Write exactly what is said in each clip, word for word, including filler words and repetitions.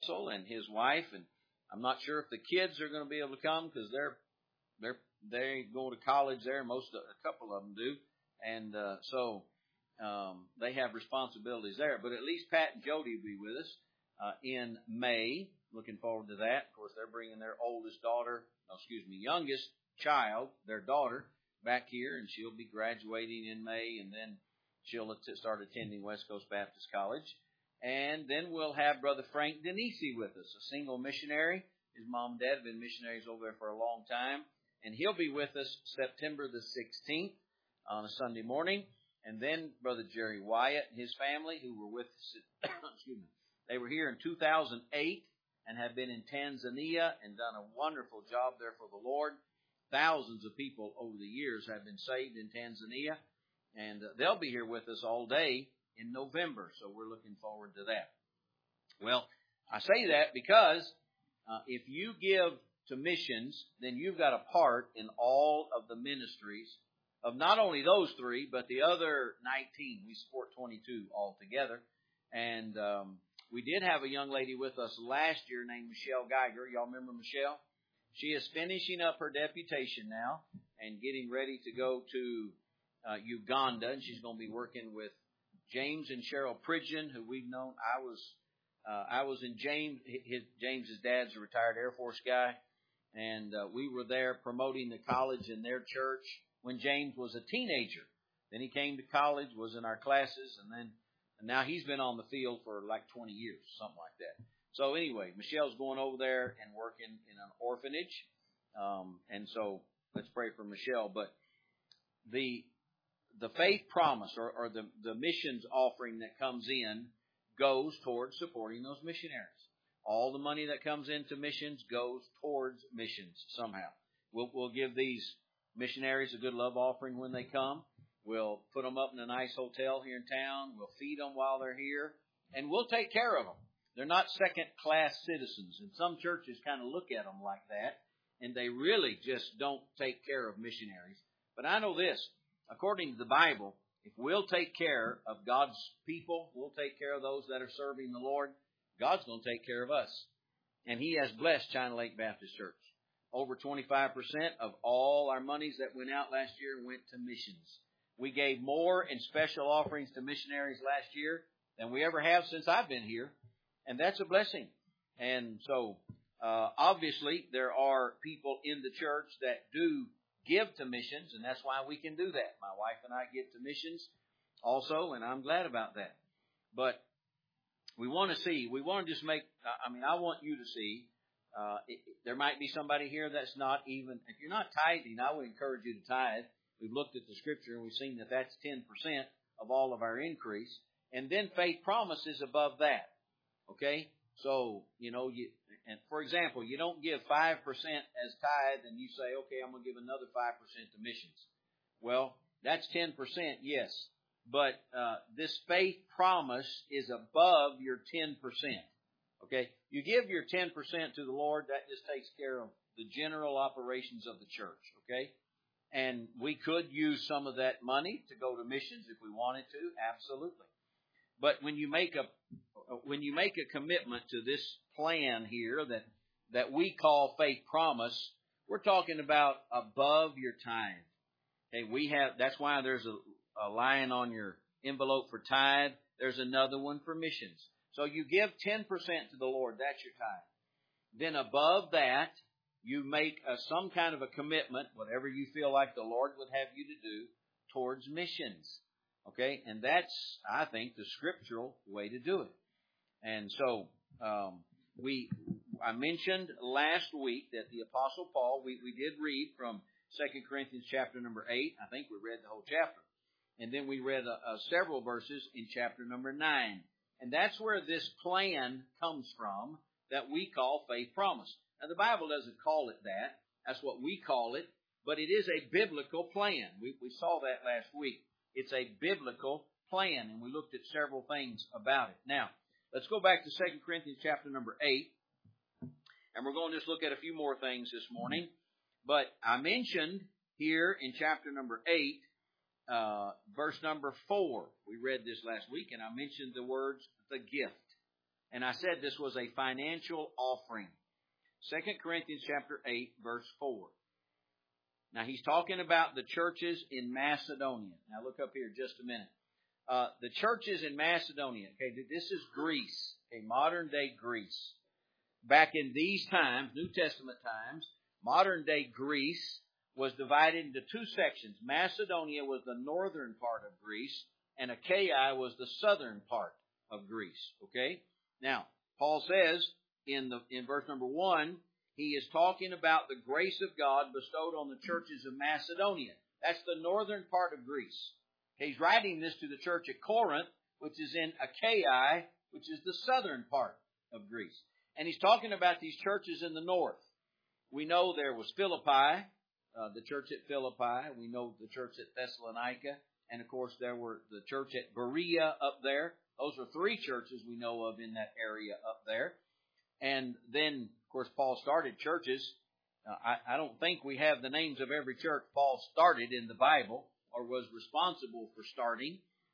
Russell and his wife, and I'm not sure if the kids are going to be able to come because they're they're they go to college there. Most of, a couple of them do, and uh, so um, they have responsibilities there. But at least Pat and Jody will be with us uh, in May. Looking forward to that. Of course, they're bringing their oldest daughter, no, excuse me, youngest child, their daughter, back here, and she'll be graduating in May, and then she'll start attending West Coast Baptist College. And then we'll have Brother Frank Denisi with us, a single missionary. His mom and dad have been missionaries over there for a long time. And he'll be with us September the sixteenth on a Sunday morning. And then Brother Jerry Wyatt and his family, who were with us, excuse me, they were here in two thousand eight and have been in Tanzania and done a wonderful job there for the Lord. Thousands of people over the years have been saved in Tanzania. And they'll be here with us all day in November, so we're looking forward to that. Well, I say that because uh, if you give to missions, then you've got a part in all of the ministries of not only those three, but the other nineteen. We support twenty-two altogether. And um, we did have a young lady with us last year named Michelle Geiger. Y'all remember Michelle? She is finishing up her deputation now and getting ready to go to uh, Uganda, and she's going to be working with James and Cheryl Pridgeon, who we've known. I was uh, I was in James. His James's dad's a retired Air Force guy, and uh, we were there promoting the college in their church when James was a teenager. Then he came to college, was in our classes, and then and now he's been on the field for like twenty years, something like that. So anyway, Michelle's going over there and working in an orphanage, um, and so let's pray for Michelle. But the The faith promise or, or the, the missions offering that comes in goes towards supporting those missionaries. All the money that comes into missions goes towards missions somehow. We'll, we'll give these missionaries a good love offering when they come. We'll put them up in a nice hotel here in town. We'll feed them while they're here. And we'll take care of them. They're not second-class citizens. And some churches kind of look at them like that. And they really just don't take care of missionaries. But I know this. According to the Bible, if we'll take care of God's people, we'll take care of those that are serving the Lord, God's going to take care of us. And He has blessed China Lake Baptist Church. Over twenty-five percent of all our monies that went out last year went to missions. We gave more in special offerings to missionaries last year than we ever have since I've been here. And that's a blessing. And so, uh, obviously, there are people in the church that do give to missions, and that's why we can do that. My wife and I give to missions also, and I'm glad about that. But we want to see, we want to just make, I mean, I want you to see, uh, it, there might be somebody here that's not even, if you're not tithing, I would encourage you to tithe. We've looked at the scripture and we've seen that that's ten percent of all of our increase. And then faith promise is above that. Okay? So, you know, you, and for example, you don't give five percent as tithe and you say, okay, I'm going to give another five percent to missions. Well, that's ten percent, yes. But uh, this faith promise is above your ten percent. Okay? You give your ten percent to the Lord, that just takes care of the general operations of the church. Okay? And we could use some of that money to go to missions if we wanted to, absolutely. But when you make a when you make a commitment to this plan here that that we call faith promise, we're talking about above your tithe. Okay, we have that's why there's a, a line on your envelope for tithe. There's another one for missions. So you give ten percent to the Lord. That's your tithe. Then above that, you make a, some kind of a commitment, whatever you feel like the Lord would have you to do, towards missions. Okay, and that's, I think, the scriptural way to do it. And so, um, we, I mentioned last week that the Apostle Paul, we, we did read from Second Corinthians chapter number eight. I think we read the whole chapter. And then we read uh, uh, several verses in chapter number nine. And that's where this plan comes from that we call faith promise. Now, the Bible doesn't call it that. That's what we call it. But it is a biblical plan. We, we saw that last week. It's a biblical plan, and we looked at several things about it. Now, let's go back to Second Corinthians chapter number eight, and we're going to just look at a few more things this morning. But I mentioned here in chapter number eight, uh, verse number four. We read this last week, and I mentioned the words, the gift. And I said this was a financial offering. Second Corinthians chapter eight, verse four. Now he's talking about the churches in Macedonia. Now look up here just a minute. Uh, the churches in Macedonia. Okay, this is Greece, okay, modern day Greece. Back in these times, New Testament times, modern day Greece was divided into two sections. Macedonia was the northern part of Greece, and Achaia was the southern part of Greece. Okay? Now, Paul says in the in verse number one, he is talking about the grace of God bestowed on the churches of Macedonia. That's the northern part of Greece. Okay, he's writing this to the church at Corinth, which is in Achaia, which is the southern part of Greece. And he's talking about these churches in the north. We know there was Philippi, uh, the church at Philippi. We know the church at Thessalonica. And, of course, there were the church at Berea up there. Those are three churches we know of in that area up there. And then, of course, Paul started churches. Uh, I, I don't think we have the names of every church Paul started in the Bible or was responsible for starting.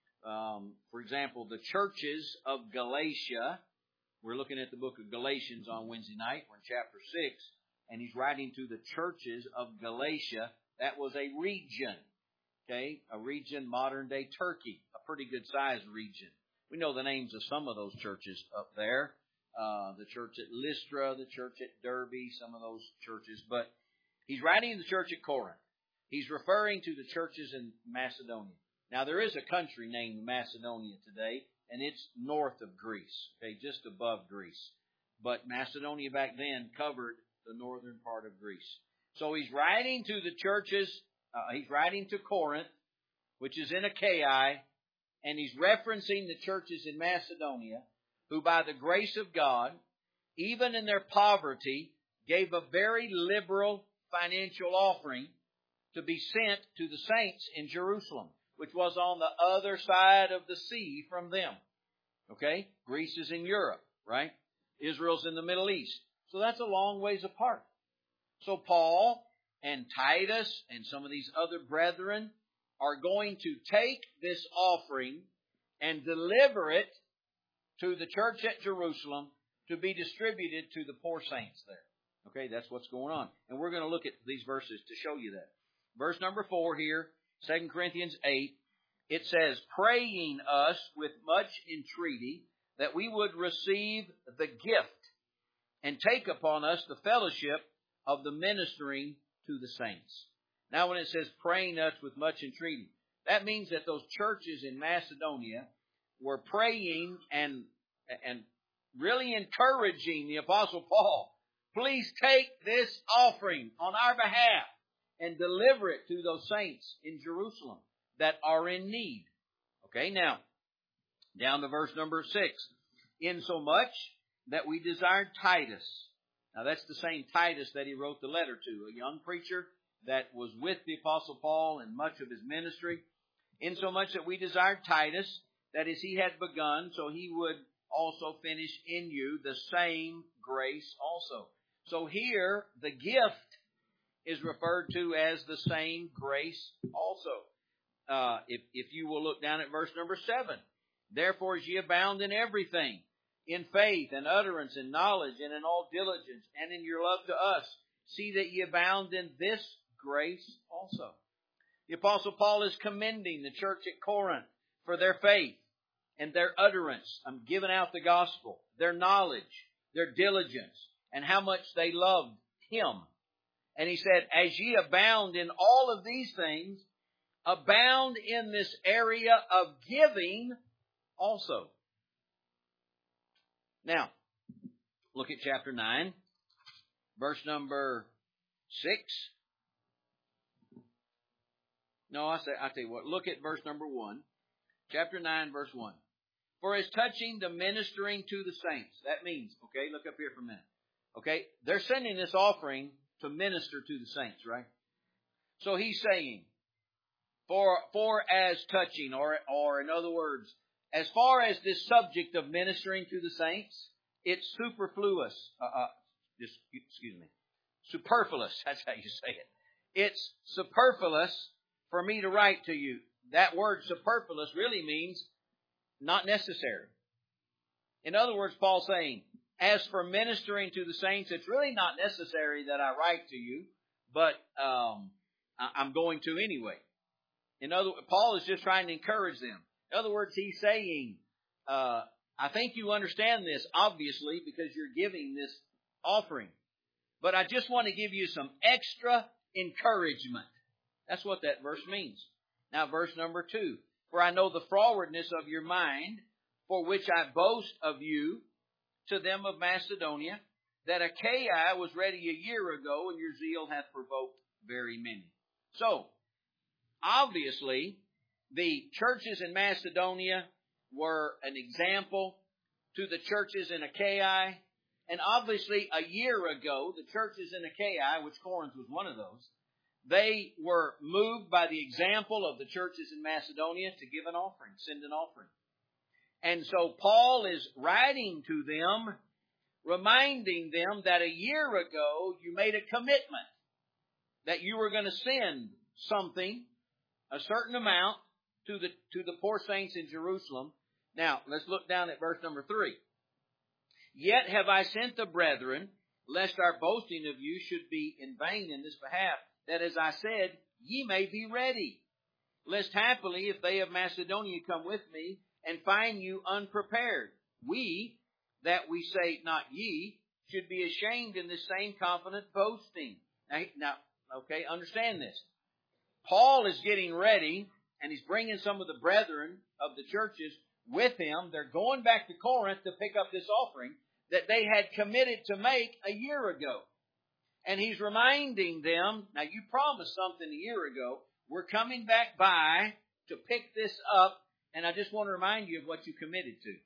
Um, for example, the churches of Galatia. We're looking at the book of Galatians on Wednesday night. We're in chapter six. And he's writing to the churches of Galatia. That was a region. Okay, a region, modern day Turkey, a pretty good sized region. We know the names of some of those churches up there. Uh, the church at Lystra, the church at Derbe, some of those churches. But he's writing to the church at Corinth. He's referring to the churches in Macedonia. Now, there is a country named Macedonia today, and it's north of Greece, okay, just above Greece. But Macedonia back then covered the northern part of Greece. So he's writing to the churches, uh, he's writing to Corinth, which is in Achaia, and he's referencing the churches in Macedonia, who by the grace of God, even in their poverty, gave a very liberal financial offering to be sent to the saints in Jerusalem, which was on the other side of the sea from them. Okay? Greece is in Europe, right? Israel's in the Middle East. So that's a long ways apart. So Paul and Titus and some of these other brethren are going to take this offering and deliver it to the church at Jerusalem to be distributed to the poor saints there. Okay, that's what's going on. And we're going to look at these verses to show you that. Verse number four here, Second Corinthians eight, it says, praying us with much entreaty that we would receive the gift and take upon us the fellowship of the ministering to the saints. Now when it says praying us with much entreaty, that means that those churches in Macedonia were praying and, and really encouraging the Apostle Paul. Please take this offering on our behalf and deliver it to those saints in Jerusalem that are in need. Okay, now, down to verse number six. Insomuch that we desired Titus. Now that's the same Titus that he wrote the letter to, a young preacher that was with the Apostle Paul in much of his ministry. Insomuch that we desired Titus, that as he had begun, so he would also finish in you the same grace also. So here, the gift is referred to as the same grace also. Uh, if, if you will look down at verse number seven. Therefore, as ye abound in everything, in faith and utterance and knowledge and in all diligence and in your love to us, see that ye abound in this grace also. The Apostle Paul is commending the church at Corinth for their faith and their utterance. I'm giving out the gospel, their knowledge, their diligence, and how much they loved him. And he said, as ye abound in all of these things, abound in this area of giving also. Now, look at chapter nine, verse number six. No, I say, I tell you what, look at verse number one. Chapter nine, verse one. For as touching the ministering to the saints. That means, okay, look up here for a minute. Okay, they're sending this offering to minister to the saints, right? So he's saying, for for as touching, or or in other words, as far as this subject of ministering to the saints, it's superfluous. Uh, uh, just, excuse me. Superfluous, that's how you say it. It's superfluous for me to write to you. That word superfluous really means not necessary. In other words, Paul's saying, as for ministering to the saints, it's really not necessary that I write to you, but um, I'm going to anyway. In other words, Paul is just trying to encourage them. In other words, he's saying, uh, I think you understand this, obviously, because you're giving this offering. But I just want to give you some extra encouragement. That's what that verse means. Now, verse number two. For I know the forwardness of your mind, for which I boast of you to them of Macedonia, that Achaia was ready a year ago, and your zeal hath provoked very many. So, obviously, the churches in Macedonia were an example to the churches in Achaia. And obviously, a year ago, the churches in Achaia, which Corinth was one of those, they were moved by the example of the churches in Macedonia to give an offering, send an offering. And so Paul is writing to them, reminding them that a year ago you made a commitment that you were going to send something, a certain amount, to the to the poor saints in Jerusalem. Now, let's look down at verse number three. Yet have I sent the brethren, lest our boasting of you should be in vain in this behalf, that as I said, ye may be ready, lest happily, if they of Macedonia come with me, and find you unprepared, we, that we say not ye, should be ashamed in this same confident boasting. Now, now, okay, understand this. Paul is getting ready, and he's bringing some of the brethren of the churches with him. They're going back to Corinth to pick up this offering that they had committed to make a year ago. And he's reminding them, now you promised something a year ago. We're coming back by to pick this up, and I just want to remind you of what you committed to.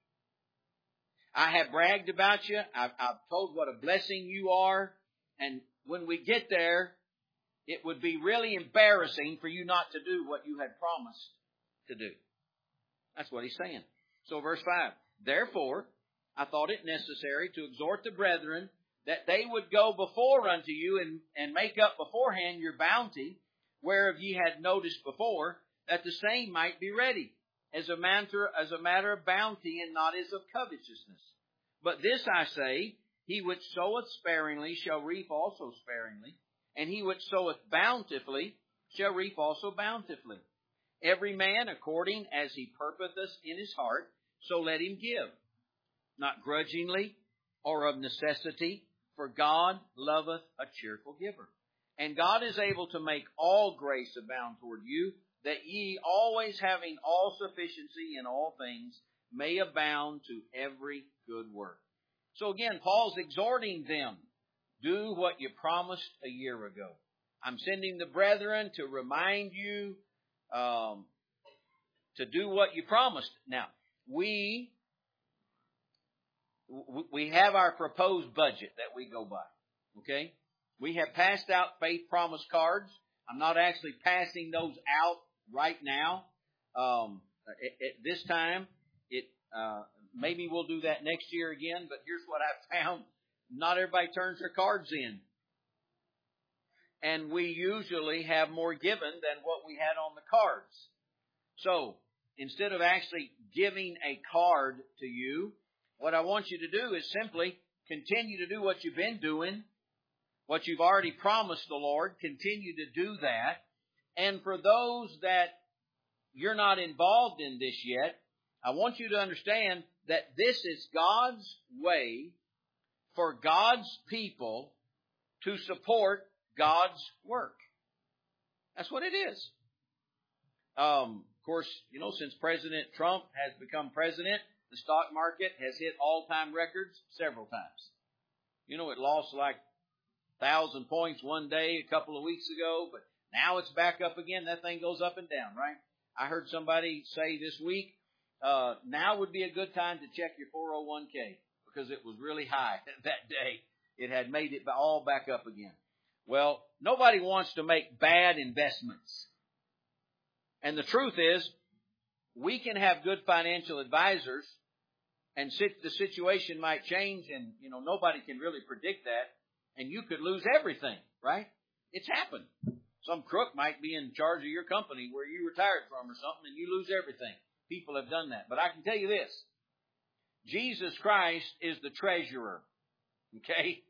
I have bragged about you. I've, I've told what a blessing you are. And when we get there, it would be really embarrassing for you not to do what you had promised to do. That's what he's saying. So verse five, therefore, I thought it necessary to exhort the brethren that they would go before unto you and, and make up beforehand your bounty, whereof ye had noticed before, that the same might be ready, as a matter, as a matter of bounty and not as of covetousness. But this I say, he which soweth sparingly shall reap also sparingly, and he which soweth bountifully shall reap also bountifully. Every man according as he purposeth in his heart, so let him give, not grudgingly or of necessity, for God loveth a cheerful giver. And God is able to make all grace abound toward you, that ye, always having all sufficiency in all things, may abound to every good work. So again, Paul's exhorting them, do what you promised a year ago. I'm sending the brethren to remind you um, to do what you promised. Now, we we have our proposed budget that we go by. Okay? We have passed out faith promise cards. I'm not actually passing those out right now. Um, at, at this time, it uh, maybe we'll do that next year again. But here's what I found: not everybody turns their cards in, and we usually have more given than what we had on the cards. So instead of actually giving a card to you, what I want you to do is simply continue to do what you've been doing, what you've already promised the Lord. Continue to do that. And for those that you're not involved in this yet, I want you to understand that this is God's way for God's people to support God's work. That's what it is. Um, of course, you know, since President Trump has become president, the stock market has hit all-time records several times. You know, it lost like one thousand points one day a couple of weeks ago, but now it's back up again. That thing goes up and down, right? I heard somebody say this week, uh, now would be a good time to check your four oh one k because it was really high that day. It had made it all back up again. Well, nobody wants to make bad investments. And the truth is, we can have good financial advisors, and sit, the situation might change, and you know nobody can really predict that, and you could lose everything, right? It's happened. Some crook might be in charge of your company where you retired from or something, and you lose everything. People have done that. But I can tell you this. Jesus Christ is the treasurer, okay,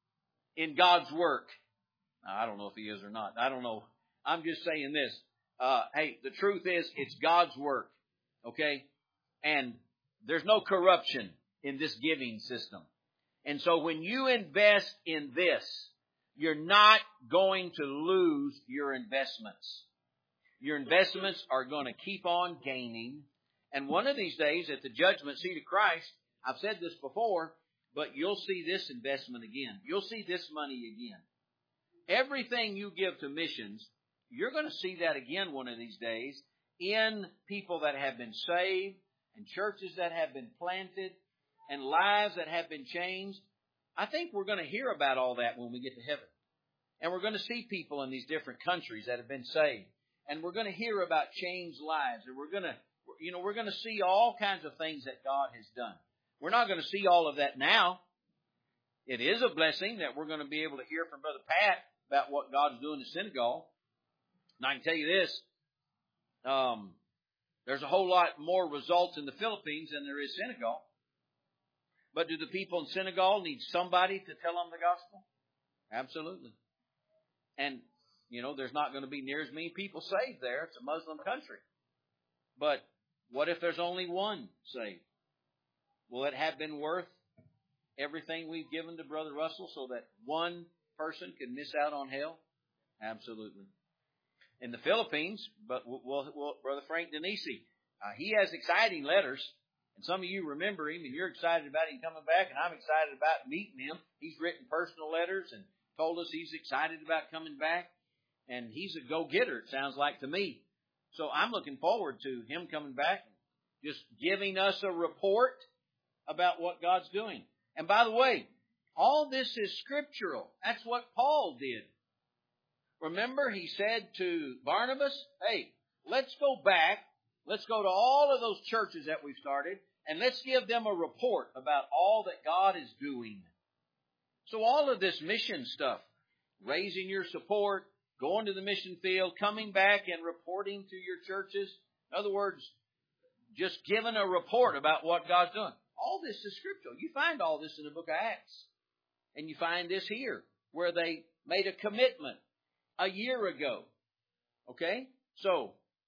in God's work. Now, I don't know if He is or not. I don't know. I'm just saying this. Uh, hey, the truth is, it's God's work, okay? And there's no corruption in this giving system. And so when you invest in this, you're not going to lose your investments. Your investments are going to keep on gaining. And one of these days, at the judgment seat of Christ, I've said this before, but you'll see this investment again. You'll see this money again. Everything you give to missions, you're going to see that again one of these days in people that have been saved and churches that have been planted and lives that have been changed. I think we're going to hear about all that when we get to heaven. And we're going to see people in these different countries that have been saved. And we're going to hear about changed lives. And we're going to, you know, we're going to see all kinds of things that God has done. We're not going to see all of that now. It is a blessing that we're going to be able to hear from Brother Pat about what God's doing in Senegal. And I can tell you this, um, there's a whole lot more results in the Philippines than there is Senegal. But do the people in Senegal need somebody to tell them the gospel? Absolutely. And, you know, there's not going to be near as many people saved there. It's a Muslim country. But what if there's only one saved? Will it have been worth everything we've given to Brother Russell so that one person could miss out on hell? Absolutely. In the Philippines, but well, well, Brother Frank Denisi, uh, he has exciting letters. And some of you remember him, and you're excited about him coming back, and I'm excited about meeting him. He's written personal letters and told us he's excited about coming back. And he's a go-getter, it sounds like to me. So I'm looking forward to him coming back and just giving us a report about what God's doing. And by the way, all this is scriptural. That's what Paul did. Remember, he said to Barnabas, hey, let's go back. Let's go to all of those churches that we've started, and let's give them a report about all that God is doing. So all of this mission stuff, raising your support, going to the mission field, coming back and reporting to your churches. In other words, just giving a report about what God's doing. All this is scriptural. You find all this in the book of Acts. And you find this here, where they made a commitment a year ago. Okay? So,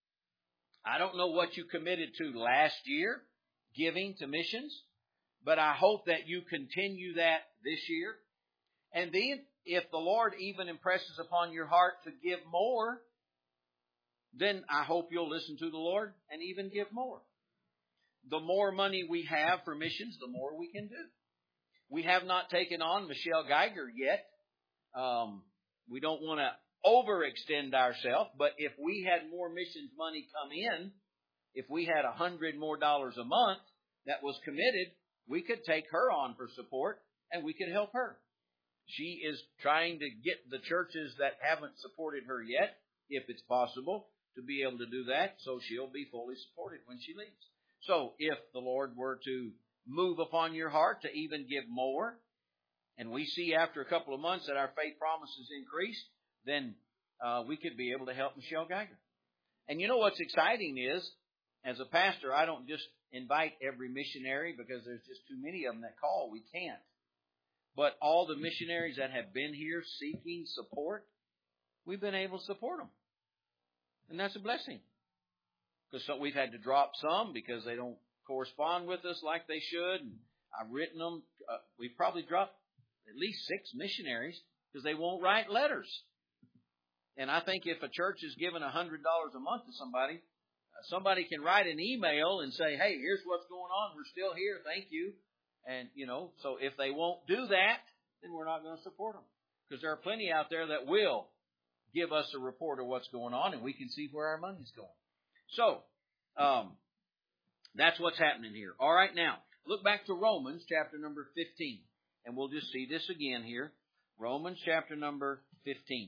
I don't know what you committed to last year, giving to missions, but I hope that you continue that this year. And then, if the Lord even impresses upon your heart to give more, then I hope you'll listen to the Lord and even give more. The more money we have for missions, the more we can do. We have not taken on Michelle Geiger yet. Um, we don't want to overextend ourselves, but if we had more missions money come in, if we had a hundred more dollars a month that was committed, we could take her on for support and we could help her. She is trying to get the churches that haven't supported her yet, if it's possible, to be able to do that, so she'll be fully supported when she leaves. So if the Lord were to move upon your heart to even give more, and we see after a couple of months that our faith promises increased, then uh, we could be able to help Michelle Geiger. And you know what's exciting is, as a pastor, I don't just invite every missionary because there's just too many of them that call. We can't. But all the missionaries that have been here seeking support, we've been able to support them. And that's a blessing. Because so we've had to drop some because they don't correspond with us like they should. And I've written them. Uh, we've probably dropped at least six missionaries because they won't write letters. And I think if a church is giving one hundred dollars a month to somebody, uh, somebody can write an email and say, hey, here's what's going on. We're still here. Thank you. And, you know, so if they won't do that, then we're not going to support them. Because there are plenty out there that will give us a report of what's going on, and we can see where our money's going. So, um, that's what's happening here. All right, now, look back to Romans chapter number fifteen. And we'll just see this again here. Romans chapter number fifteen.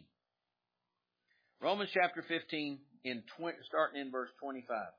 Romans chapter fifteen, in twenty, starting in verse twenty-five.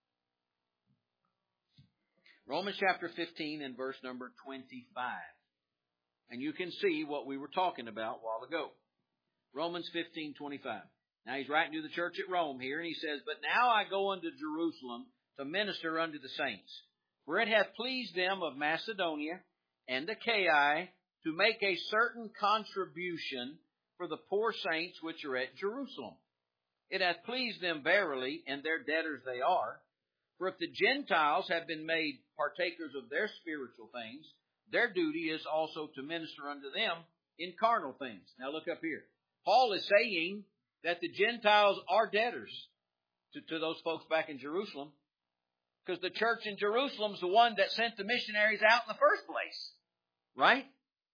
Romans chapter fifteen and verse number twenty-five. And you can see what we were talking about a while ago. Romans fifteen, twenty-five. Now he's writing to the church at Rome here, and he says, but now I go unto Jerusalem to minister unto the saints, For it hath pleased them of Macedonia and Achaia to make a certain contribution for the poor saints which are at Jerusalem. It hath pleased them verily, and their debtors they are. For if the Gentiles have been made partakers of their spiritual things, their duty is also to minister unto them in carnal things. Now look up here. Paul is saying that the Gentiles are debtors to, to those folks back in Jerusalem, because the church in Jerusalem is the one that sent the missionaries out in the first place. Right?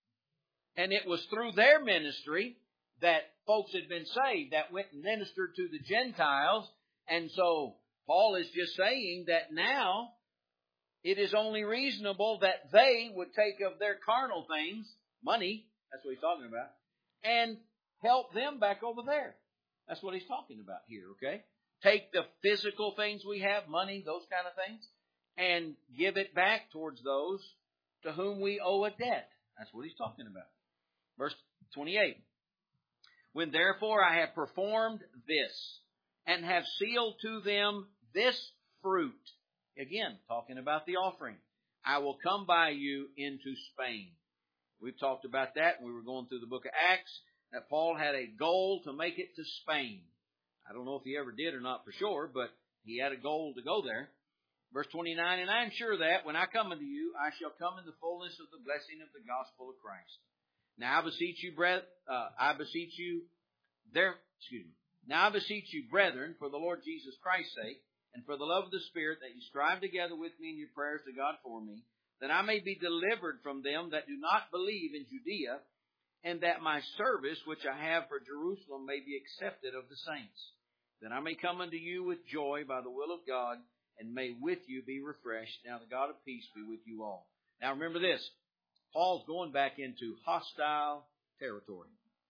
And it was through their ministry that folks had been saved, that went and ministered to the Gentiles. And so Paul is just saying that now it is only reasonable that they would take of their carnal things, money, that's what he's talking about, and help them back over there. That's what he's talking about here, okay? Take the physical things we have, money, those kind of things, and give it back towards those to whom we owe a debt. That's what he's talking about. Verse twenty-eight. When therefore I have performed this, and have sealed to them this fruit, again, talking about the offering, I will come by you into Spain. We've talked about that when we were going through the book of Acts, that Paul had a goal to make it to Spain. I don't know if he ever did or not for sure, but he had a goal to go there. Verse twenty-nine, and I am sure that when I come unto you, I shall come in the fullness of the blessing of the gospel of Christ. Now I beseech you, brethren, uh, I beseech you, there, excuse me. Now I beseech you, brethren, for the Lord Jesus Christ's sake, and for the love of the Spirit, that you strive together with me in your prayers to God for me, that I may be delivered from them that do not believe in Judea, and that my service which I have for Jerusalem may be accepted of the saints, that I may come unto you with joy by the will of God, and may with you be refreshed. Now the God of peace be with you all. Now remember this, Paul's going back into hostile territory.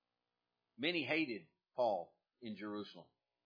Many hated Paul in Jerusalem.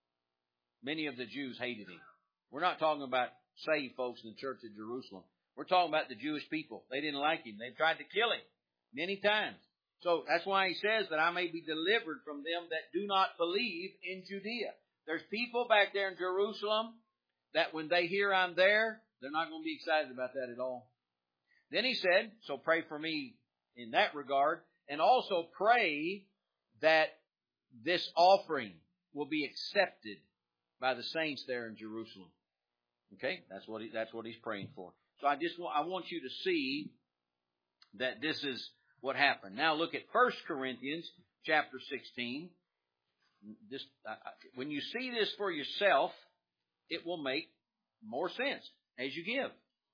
Many of the Jews hated him. We're not talking about saved folks in the church at Jerusalem. We're talking about the Jewish people. They didn't like him. They tried to kill him many times. So that's why he says that I may be delivered from them that do not believe in Judea. There's people back there in Jerusalem that when they hear I'm there, they're not going to be excited about that at all. Then he said, so pray for me in that regard, and also pray that this offering will be accepted by the saints there in Jerusalem. Okay, that's what he, that's what he's praying for. So I just want, I want you to see that this is what happened. Now look at First Corinthians chapter sixteen. This, uh, when you see this for yourself, it will make more sense as you give.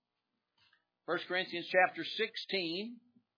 First Corinthians chapter sixteen,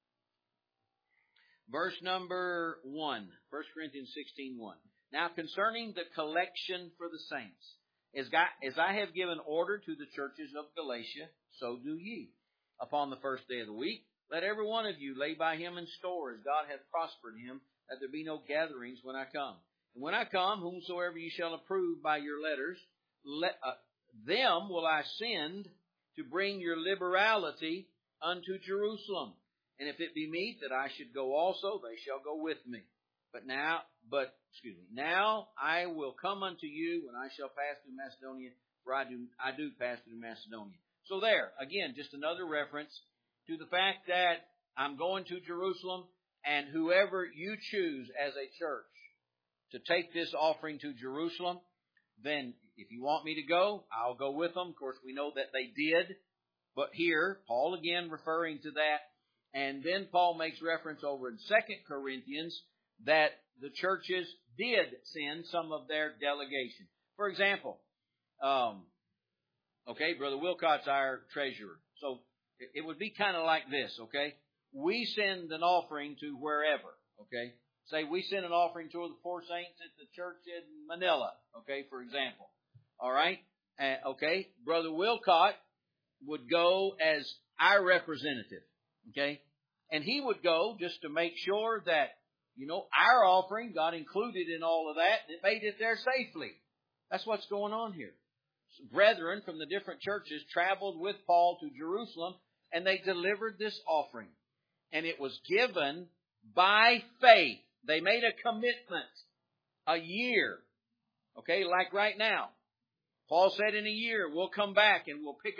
verse number one. First Corinthians sixteen, one. Now concerning the collection for the saints, as, God, as I have given order to the churches of Galatia, so do ye. Upon the first day of the week, let every one of you lay by him in store, as God hath prospered him, that there be no gatherings when I come. And when I come, whomsoever ye shall approve by your letters, let, uh, them will I send to bring your liberality unto Jerusalem. And if it be meet that I should go also, they shall go with me. But now, but, excuse me, now I will come unto you when I shall pass through Macedonia, for I do, I do pass through Macedonia. So there, again, just another reference to the fact that I'm going to Jerusalem, and whoever you choose as a church to take this offering to Jerusalem, then if you want me to go, I'll go with them. Of course, we know that they did. But here, Paul again referring to that. And then Paul makes reference over in Second Corinthians that the churches did send some of their delegation. For example, um, okay, Brother Wilcott's our treasurer. So it would be kind of like this, okay? We send an offering to wherever, okay? Say we send an offering to the poor saints at the church in Manila, okay, for example. All right? Uh, okay, Brother Wilcott would go as our representative, okay? And he would go just to make sure that, you know, our offering got included in all of that and it made it there safely. That's what's going on here. Brethren from the different churches traveled with Paul to Jerusalem, and they delivered this offering. And it was given by faith. They made a commitment. A year. Okay, like right now. Paul said in a year, we'll come back and we'll pick up.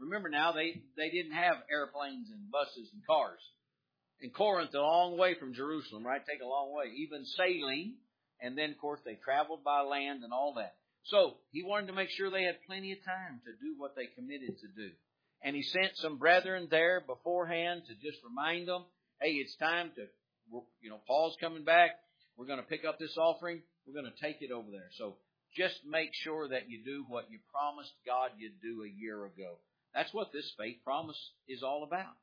remember now, they, they didn't have airplanes and buses and cars. And Corinth, a long way from Jerusalem, right? Take a long way. Even sailing. And then, of course, they traveled by land and all that. So he wanted to make sure they had plenty of time to do what they committed to do. And he sent some brethren there beforehand to just remind them, hey, it's time to, you know, Paul's coming back. We're going to pick up this offering. We're going to take it over there. So just make sure that you do what you promised God you'd do a year ago. That's what this faith promise is all about.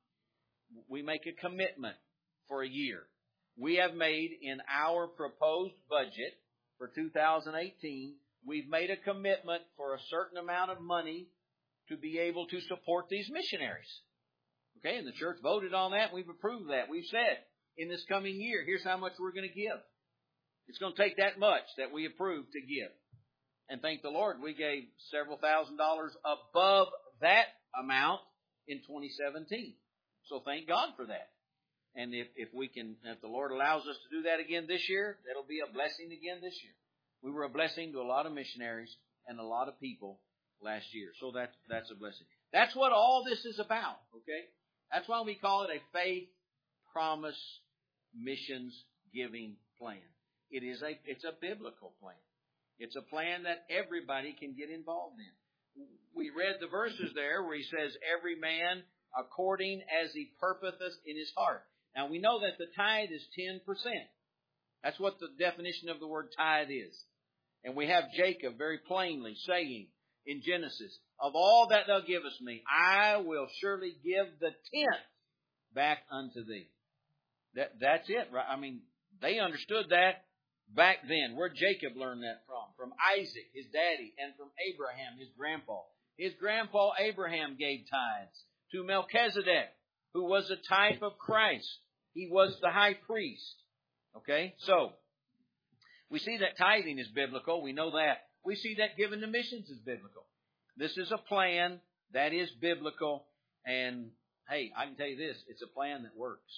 We make a commitment for a year. We have made in our proposed budget for two thousand eighteen, we've made a commitment for a certain amount of money to be able to support these missionaries. Okay, and the church voted on that. We've approved that. We've said, in this coming year, here's how much we're going to give. It's going to take that much that we approved to give. And thank the Lord, we gave several thousand dollars above that amount in twenty seventeen. So thank God for that. And if, if we can, if the Lord allows us to do that again this year, that'll be a blessing again this year. We were a blessing to a lot of missionaries and a lot of people last year. So that's, that's a blessing. That's what all this is about, okay? That's why we call it a faith, promise, missions giving plan. It is a, it's a biblical plan. It's a plan that everybody can get involved in. We read the verses there where he says, every man according as he purposeth in his heart. Now we know that the tithe is ten percent. That's what the definition of the word tithe is. And we have Jacob very plainly saying in Genesis, of all that thou givest me, I will surely give the tenth back unto thee. That, that's it, right? I mean, they understood that back then. Where'd Jacob learn that from? From Isaac, his daddy, and from Abraham, his grandpa. His grandpa Abraham gave tithes to Melchizedek, who was a type of Christ. He was the high priest. Okay, so we see that tithing is biblical. We know that. We see that giving to missions is biblical. This is a plan that is biblical. And, hey, I can tell you this. It's a plan that works.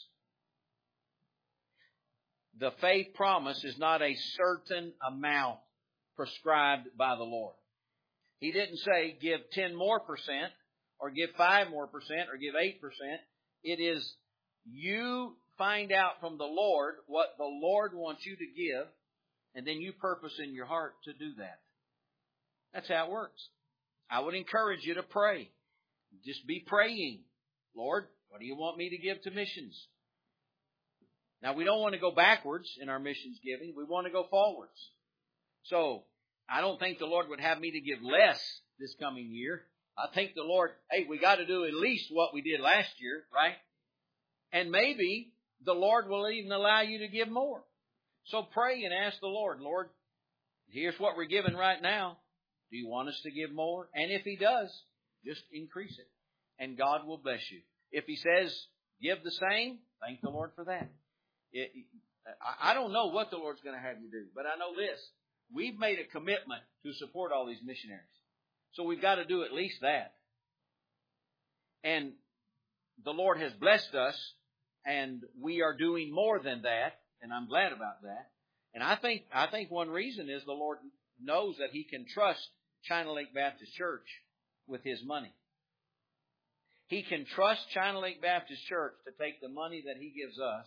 The faith promise is not a certain amount prescribed by the Lord. He didn't say give ten more percent or give five more percent or give eight percent. It is you find out from the Lord what the Lord wants you to give, and then you purpose in your heart to do that. That's how it works. I would encourage you to pray. Just be praying. Lord, what do you want me to give to missions? Now, we don't want to go backwards in our missions giving. We want to go forwards. So, I don't think the Lord would have me to give less this coming year. I think the Lord, hey, we got to do at least what we did last year, right? And maybe the Lord will even allow you to give more. So pray and ask the Lord, Lord, here's what we're giving right now. Do you want us to give more? And if He does, just increase it. And God will bless you. If He says, give the same, thank the Lord for that. It, I don't know what the Lord's going to have you do, but I know this. We've made a commitment to support all these missionaries. So we've got to do at least that. And the Lord has blessed us, and we are doing more than that, and I'm glad about that. And I think I think one reason is the Lord knows that He can trust China Lake Baptist Church with His money. He can trust China Lake Baptist Church to take the money that He gives us,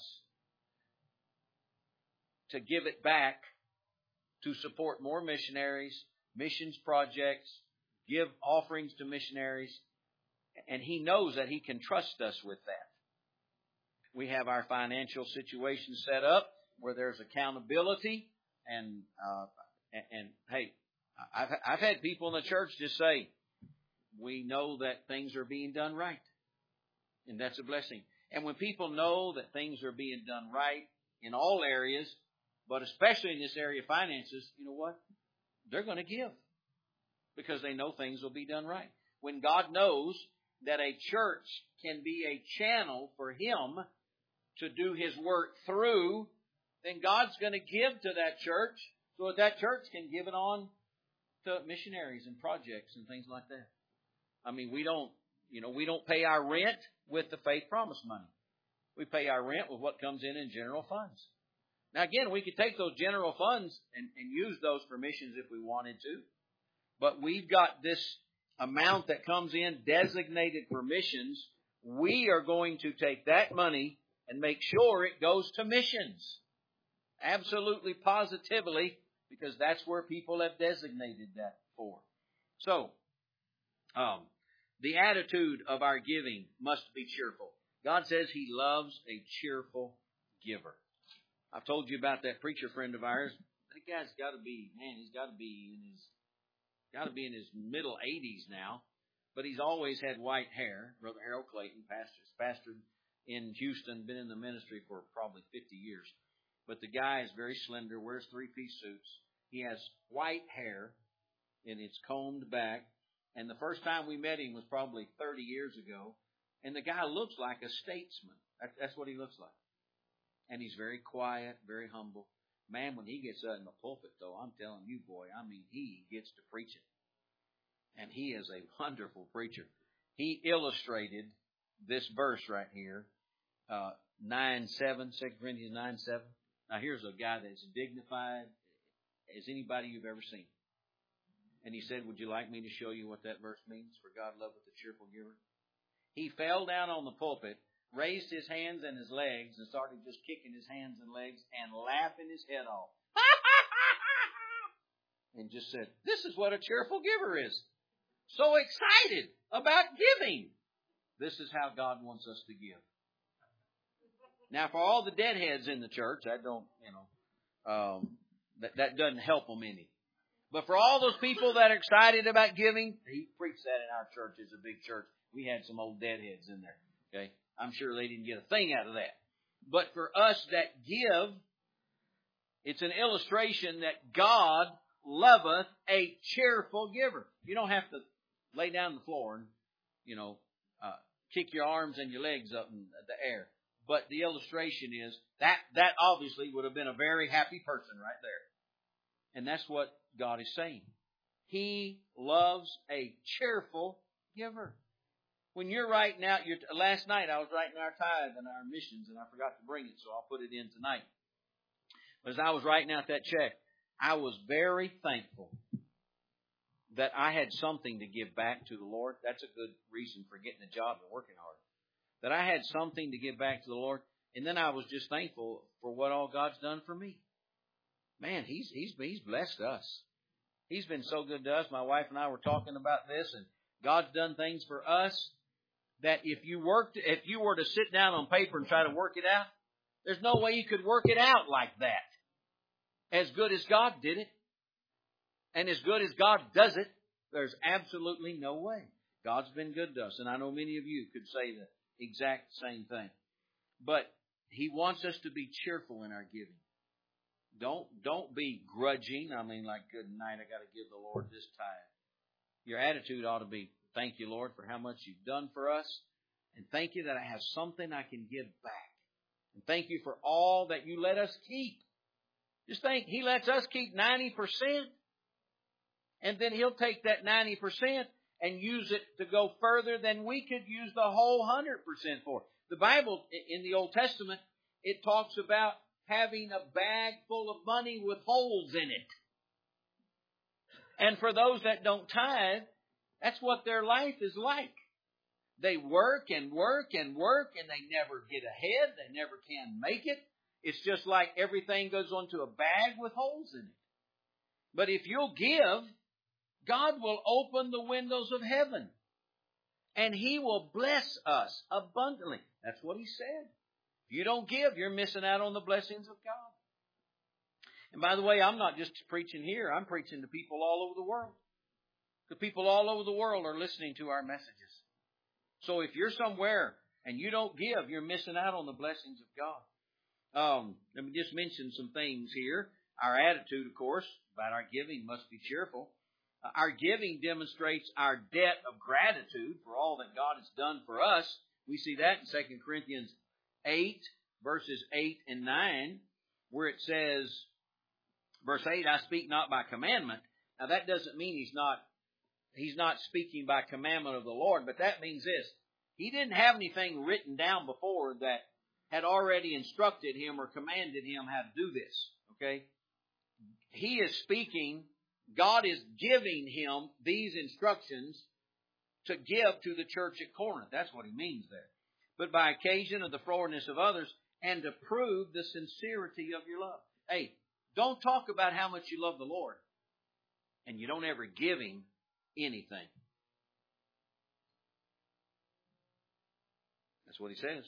to give it back to support more missionaries, missions projects, give offerings to missionaries, and He knows that He can trust us with that. We have our financial situation set up where there's accountability, and uh, and, and hey, I've I've had people in the church just say, we know that things are being done right, and that's a blessing. And when people know that things are being done right in all areas, but especially in this area of finances, you know what? They're going to give because they know things will be done right. When God knows that a church can be a channel for Him to do His work through, then God's going to give to that church so that that church can give it on to missionaries and projects and things like that. I mean, we don't, you know, we don't pay our rent with the faith promise money. We pay our rent with what comes in in general funds. Now, again, we could take those general funds and, and use those for missions if we wanted to. But we've got this amount that comes in designated for missions, we are going to take that money and make sure it goes to missions. Absolutely, positively, because that's where people have designated that for. So, um, the attitude of our giving must be cheerful. God says He loves a cheerful giver. I've told you about that preacher friend of ours. That guy's got to be, man, he's got to be in his, got to be in his middle eighties now. But he's always had white hair. Brother Harold Clayton, pastors, pastored in Houston, been in the ministry for probably fifty years. But the guy is very slender, wears three-piece suits. He has white hair, and it's combed back. And the first time we met him was probably thirty years ago. And the guy looks like a statesman. That's what he looks like. And he's very quiet, very humble. Man, when he gets out in the pulpit, though, I'm telling you, boy, I mean, he gets to preaching. And he is a wonderful preacher. He illustrated this verse right here, uh, nine seven, Second Corinthians nine seven. Now, here's a guy that's dignified as anybody you've ever seen. And he said, would you like me to show you what that verse means? For God loveth a cheerful giver. He fell down on the pulpit, raised his hands and his legs, and started just kicking his hands and legs and laughing his head off. And just said, this is what a cheerful giver is. So excited about giving. This is how God wants us to give. Now, for all the deadheads in the church, that don't, you know, um, that, that doesn't help them any. But for all those people that are excited about giving, he preached that in our church. It's a big church. We had some old deadheads in there. Okay, I'm sure they didn't get a thing out of that. But for us that give, it's an illustration that God loveth a cheerful giver. You don't have to lay down on the floor and, you know, uh, kick your arms and your legs up in the air. But the illustration is that that obviously would have been a very happy person right there. And that's what God is saying. He loves a cheerful giver. When you're writing out your, last night I was writing our tithe and our missions and I forgot to bring it, so I'll put it in tonight. But as I was writing out that check, I was very thankful that I had something to give back to the Lord. That's a good reason for getting a job and working hard. That I had something to give back to the Lord. And then I was just thankful for what all God's done for me. Man, He's He's He's blessed us. He's been so good to us. My wife and I were talking about this, and God's done things for us that if you worked, if you were to sit down on paper and try to work it out, there's no way you could work it out like that. As good as God did it, and as good as God does it, there's absolutely no way. God's been good to us, and I know many of you could say the exact same thing. But He wants us to be cheerful in our giving. Don't don't be grudging. I mean, like, good night, I got to give the Lord this tithe. Your attitude ought to be, thank you, Lord, for how much You've done for us. And thank You that I have something I can give back. And thank You for all that You let us keep. Just think, He lets us keep ninety percent. And then He'll take that ninety percent and use it to go further than we could use the whole one hundred percent for. The Bible, in the Old Testament, it talks about having a bag full of money with holes in it. And for those that don't tithe, that's what their life is like. They work and work and work and they never get ahead. They never can make it. It's just like everything goes onto a bag with holes in it. But if you'll give, God will open the windows of heaven. And He will bless us abundantly. That's what He said. If you don't give, you're missing out on the blessings of God. And by the way, I'm not just preaching here. I'm preaching to people all over the world. The people all over the world are listening to our messages. So if you're somewhere and you don't give, you're missing out on the blessings of God. Um, let me just mention some things here. Our attitude, of course, about our giving must be cheerful. Uh, our giving demonstrates our debt of gratitude for all that God has done for us. We see that in Second Corinthians eight, verses eight and nine, where it says, verse eight, I speak not by commandment. Now that doesn't mean he's not, he's not speaking by commandment of the Lord, but that means this. He didn't have anything written down before that had already instructed him or commanded him how to do this. Okay? He is speaking, God is giving him these instructions to give to the church at Corinth. That's what he means there. But by occasion of the forwardness of others, and to prove the sincerity of your love. Hey, don't talk about how much you love the Lord, and you don't ever give Him anything. That's what he says.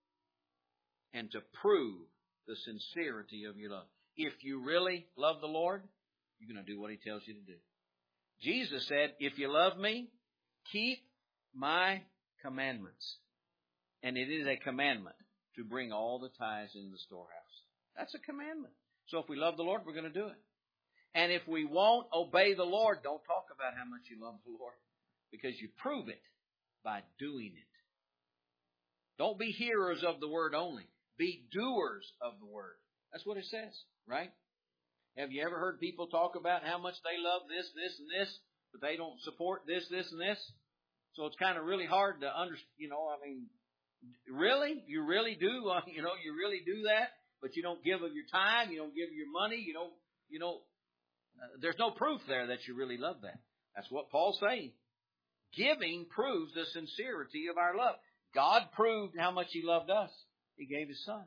And to prove the sincerity of your love. If you really love the Lord, you're going to do what He tells you to do. Jesus said, if you love me, keep my commandments. And it is a commandment to bring all the tithes into the storehouse. That's a commandment. So if we love the Lord, we're going to do it. And if we won't obey the Lord, don't talk about how much you love the Lord, because you prove it by doing it. Don't be hearers of the word only. Be doers of the word. That's what it says, right? Have you ever heard people talk about how much they love this, this, and this, but they don't support this, this, and this? So it's kind of really hard to understand, you know, I mean, really? You really do? Uh, you know, you really do that, but you don't give of your time, you don't give of your money, you don't, you know, uh, there's no proof there that you really love that. That's what Paul's saying. Giving proves the sincerity of our love. God proved how much He loved us. He gave His Son.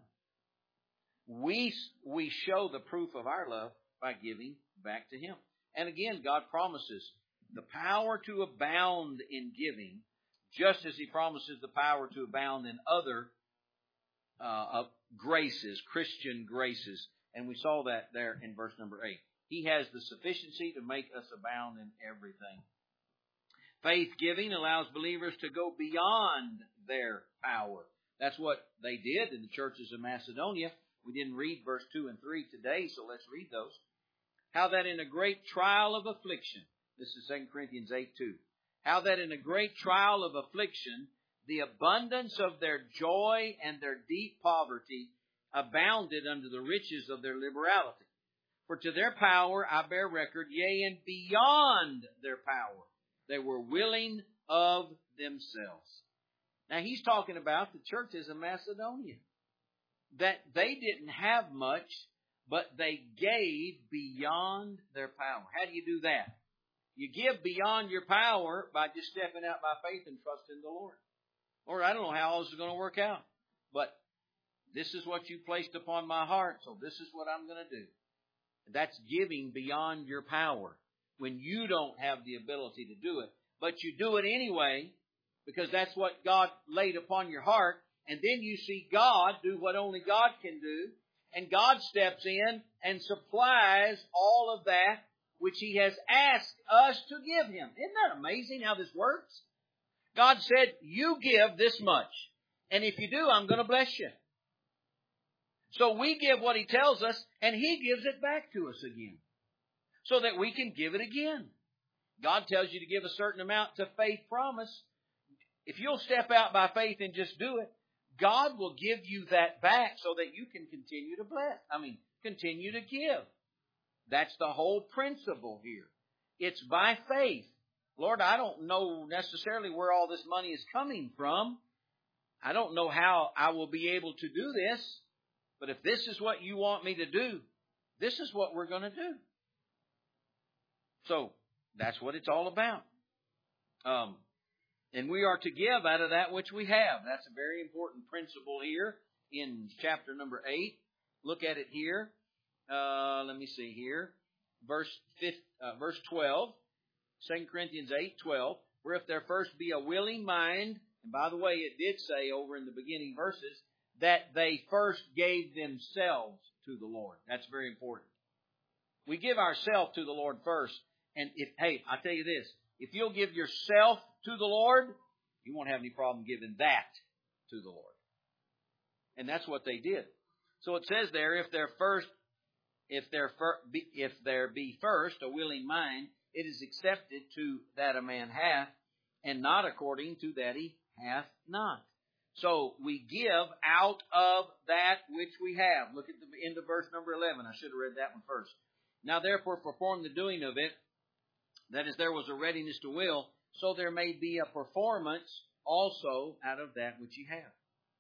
We, we show the proof of our love by giving back to Him. And again, God promises the power to abound in giving, just as He promises the power to abound in other uh, graces, Christian graces. And we saw that there in verse number eight. He has the sufficiency to make us abound in everything. Faith giving allows believers to go beyond their power. That's what they did in the churches of Macedonia. We didn't read verse two and three today, so let's read those. How that in a great trial of affliction, this is Second Corinthians eight two. How that in a great trial of affliction, the abundance of their joy and their deep poverty abounded unto the riches of their liberality. For to their power I bear record, yea, and beyond their power, they were willing of themselves. Now he's talking about the churches of Macedonia. That they didn't have much, but they gave beyond their power. How do you do that? You give beyond your power by just stepping out by faith and trusting the Lord. Lord, I don't know how all this is going to work out, but this is what you placed upon my heart, so this is what I'm going to do. That's giving beyond your power when you don't have the ability to do it. But you do it anyway because that's what God laid upon your heart. And then you see God do what only God can do. And God steps in and supplies all of that which He has asked us to give Him. Isn't that amazing how this works? God said, you give this much. And if you do, I'm going to bless you. So we give what He tells us, and He gives it back to us again, so that we can give it again. God tells you to give a certain amount to faith promise. If you'll step out by faith and just do it, God will give you that back so that you can continue to bless. I mean, continue to give. That's the whole principle here. It's by faith. Lord, I don't know necessarily where all this money is coming from. I don't know how I will be able to do this. But if this is what you want me to do, this is what we're going to do. So that's what it's all about. Um, and we are to give out of that which we have. That's a very important principle here in chapter number eight. Look at it here. Uh, let me see here. Verse fifth, uh, verse twelve. Second Corinthians eight twelve. Where if there first be a willing mind, and by the way, it did say over in the beginning verses, that they first gave themselves to the Lord. That's very important. We give ourselves to the Lord first. And if, hey, I tell you this, if you'll give yourself to the Lord, you won't have any problem giving that to the Lord. And that's what they did. So it says there, if there first, if there be, if there be first a willing mind, it is accepted to that a man hath, and not according to that he hath not. So we give out of that which we have. Look at the end of verse number eleven. I should have read that one first. Now therefore perform the doing of it, that is, there was a readiness to will, so there may be a performance also out of that which you have.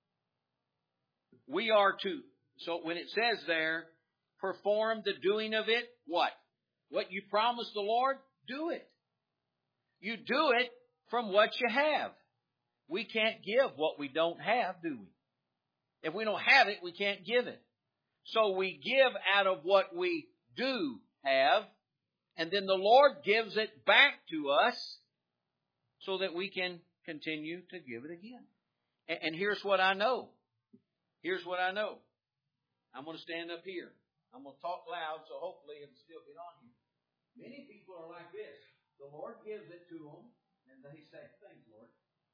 We are to, so when it says there, perform the doing of it, what? What you promised the Lord, do it. You do it from what you have. We can't give what we don't have, do we? If we don't have it, we can't give it. So we give out of what we do have, and then the Lord gives it back to us so that we can continue to give it again. And, and here's what I know. Here's what I know. I'm going to stand up here. I'm going to talk loud, so hopefully it'll still get on here. Many people are like this. The Lord gives it to them, and they say, "Thanks, Lord."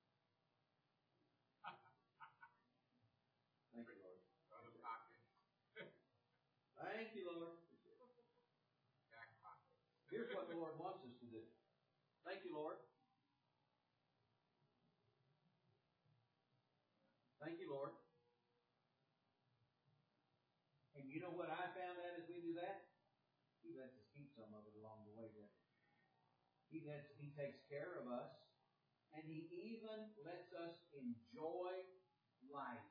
Thank you, Lord. Thank you, Lord. Here's what the Lord wants us to do. Thank you, Lord. Thank you, Lord. And you know what I found out as we do that? He lets us keep some of it along the way, doesn't he? He lets, He takes care of us, and He even lets us enjoy life.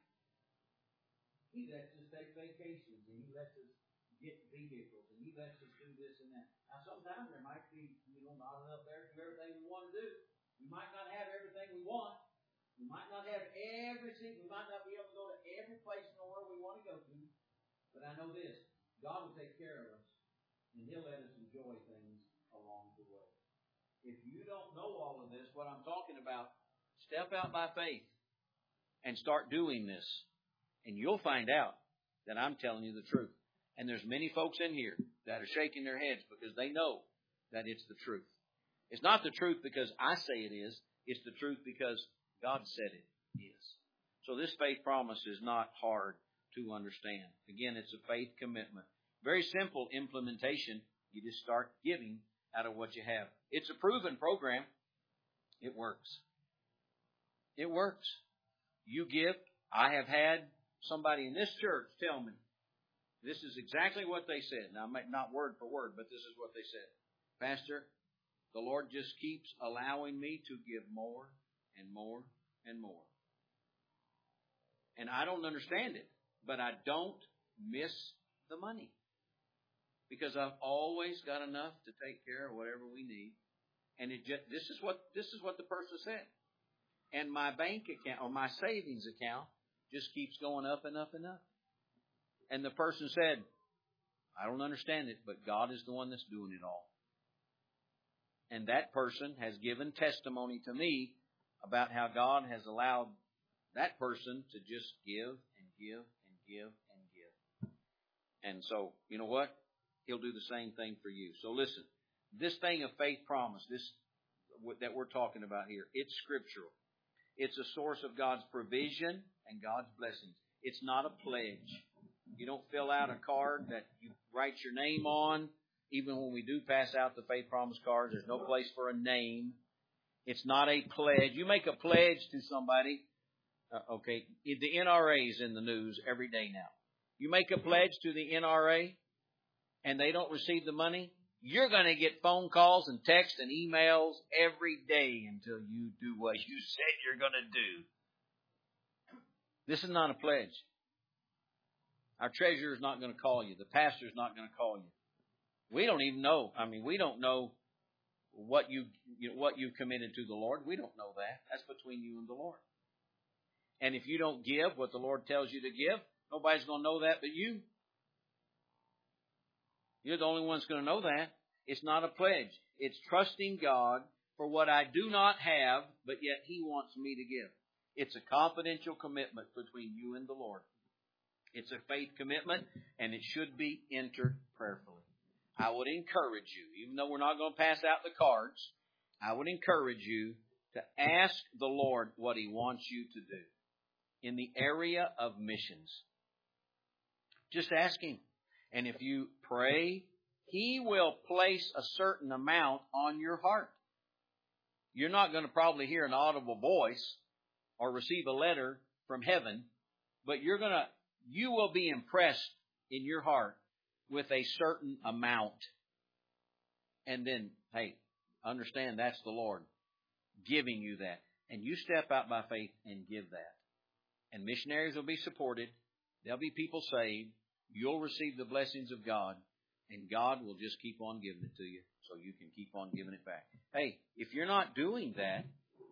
He lets us take vacations, and He lets us get vehicles, and He lets us do this and that. Now, sometimes there might be, you know, not enough there to do everything we want to do. We might not have everything we want. We might not have everything. We might not be able to go to every place in the world we want to go to. But I know this. God will take care of us, and He'll let us enjoy things along the way. If you don't know all of this, what I'm talking about, step out by faith and start doing this. And you'll find out that I'm telling you the truth. And there's many folks in here that are shaking their heads because they know that it's the truth. It's not the truth because I say it is. It's the truth because God said it is. So this faith promise is not hard to understand. Again, it's a faith commitment. Very simple implementation. You just start giving out of what you have. It's a proven program. It works. It works. You give. I have had somebody in this church tell me, this is exactly what they said. Now, not word for word, but this is what they said. "Pastor, the Lord just keeps allowing me to give more and more and more. And I don't understand it, but I don't miss the money. Because I've always got enough to take care of whatever we need. And it just, this is what this is what the person said. And my bank account or my savings account just keeps going up and up and up." And the person said, "I don't understand it, but God is the one that's doing it all." And that person has given testimony to me about how God has allowed that person to just give and give and give and give. And so, you know what? He'll do the same thing for you. So listen, this thing of faith promise, this that we're talking about here, it's scriptural. It's a source of God's provision and God's blessings. It's not a pledge. You don't fill out a card that you write your name on. Even when we do pass out the faith promise cards, there's no place for a name. It's not a pledge. You make a pledge to somebody. Uh, okay, the N R A is in the news every day now. You make a pledge to the N R A and they don't receive the money, you're going to get phone calls and texts and emails every day until you do what you said you're going to do. This is not a pledge. Our treasurer is not going to call you. The pastor is not going to call you. We don't even know. I mean, we don't know what you, you know, what you've committed to the Lord. We don't know that. That's between you and the Lord. And if you don't give what the Lord tells you to give, nobody's going to know that but you. You're the only one that's going to know that. It's not a pledge. It's trusting God for what I do not have, but yet He wants me to give. It's a confidential commitment between you and the Lord. It's a faith commitment, and it should be entered prayerfully. I would encourage you, even though we're not going to pass out the cards, I would encourage you to ask the Lord what He wants you to do in the area of missions. Just ask Him. And if you pray, He will place a certain amount on your heart. You're not going to probably hear an audible voice or receive a letter from heaven, but you're going to, you will be impressed in your heart with a certain amount. And then, hey, understand that's the Lord giving you that. And you step out by faith and give that. And missionaries will be supported. There'll be people saved. You'll receive the blessings of God. And God will just keep on giving it to you so you can keep on giving it back. Hey, if you're not doing that,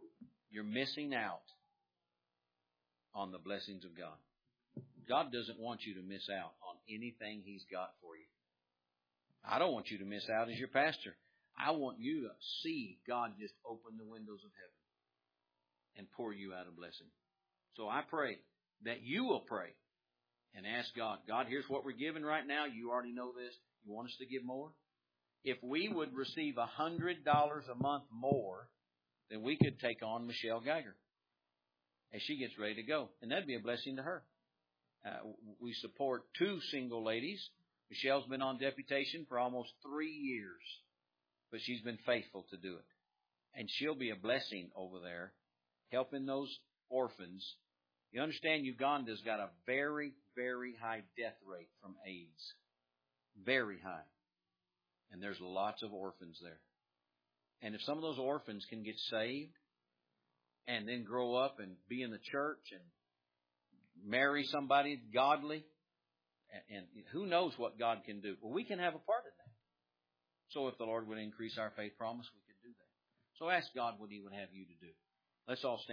you're missing out on the blessings of God. God doesn't want you to miss out on anything He's got for you. I don't want you to miss out as your pastor. I want you to see God just open the windows of heaven and pour you out a blessing. So I pray that you will pray and ask God, God, here's what we're giving right now. You already know this. You want us to give more? If we would receive one hundred dollars a month more, then we could take on Michelle Geiger as she gets ready to go. And that'd be a blessing to her. Uh, we support two single ladies. Michelle's been on deputation for almost three years, but she's been faithful to do it. And she'll be a blessing over there, helping those orphans. You understand Uganda's got a very, very high death rate from AIDS. Very high. And there's lots of orphans there. And if some of those orphans can get saved and then grow up and be in the church and marry somebody godly, and, and who knows what God can do. Well, we can have a part in that. So if the Lord would increase our faith promise, we could do that. So ask God what He would have you to do. Let's all stand.